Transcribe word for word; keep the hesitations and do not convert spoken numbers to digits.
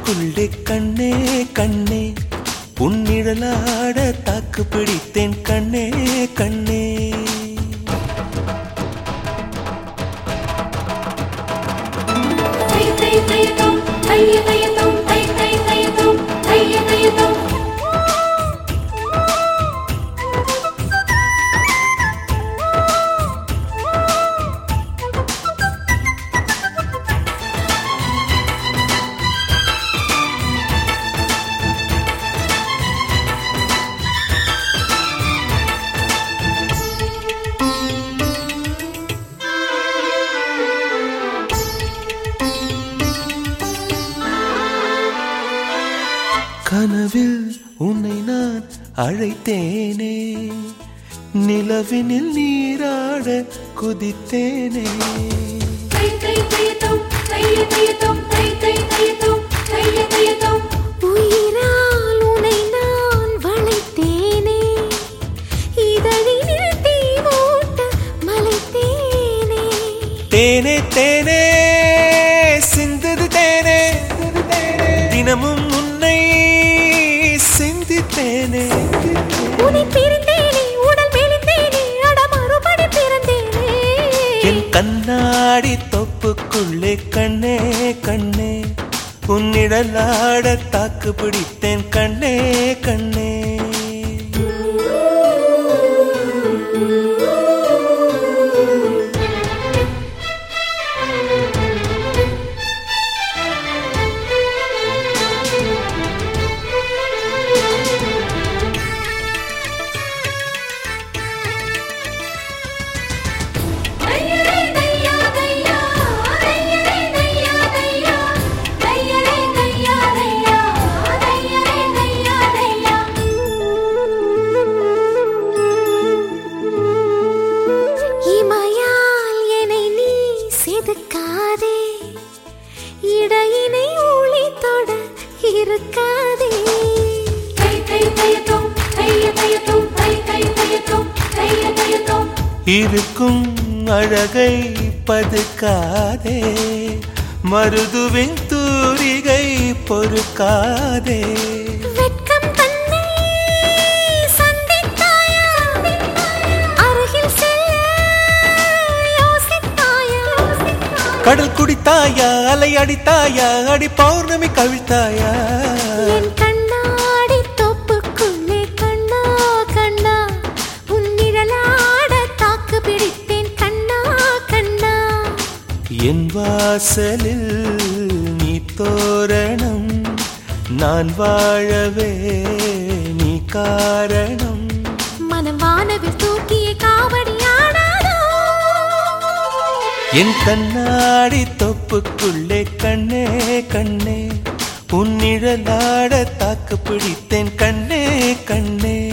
தொப்புக்குள்ளே கண்ணே கண்ணே உன்னிழலாட தாக்கு பிடித்தேன் கண்ணே கண்ணே. கனவில் உன்னை நான் அழைத்தேனே, நிலவினில் நீராட குதித்தேனே. உயிரால் உன்னை நான் வளைத்தேனே, இதழினில் தீ மூட்ட மலைத்தேனே. தேனே தேனே சிந்தது தேனே, தினமும் உன்னை சிந்தித்தேனே. உன்னை பிரிந்தேனே, உடல் மெலிந்தேனே, அட மறுபடி பிறந்தேனே. என் கண்ணாடி தொப்புக்குள்ளே கண்ணே கண்ணே உன்னிடலாட தாக்கு பிடித்தேன் கண்ணே கண்ணே. இடையினை ஊழி தொட இருக்காதே. இருக்கும் அழகை பதுக்காதே, மருதுவின் தூரிகை பொறுக்காதே. வெட்கம் தன்னை சந்தித்தாயா, அருகில் செல்ல யோசித்தாயா. கடல் குடித்தாயா, அலை அடித்தாயா, அடி பௌர்ணமி கவிழ்த்தாயா. என் கண்ணாடி தொப்புக்குள்ளே கண்ணா கண்ணா உன்னிழலாட தாக்கு பிடித்தேன் கண்ணா கண்ணா. என் வாசலில் நீ தோரணம், நான் வாழவே நீ காரணம். மனம் வானவில் தூக்கிய காவடியாடாதோ. என் கண்ணாடி தொப்புக்குள்ளே கண்ணே கண்ணே உன்னிழலாட தாக்கு பிடித்தேன் கண்ணே கண்ணே.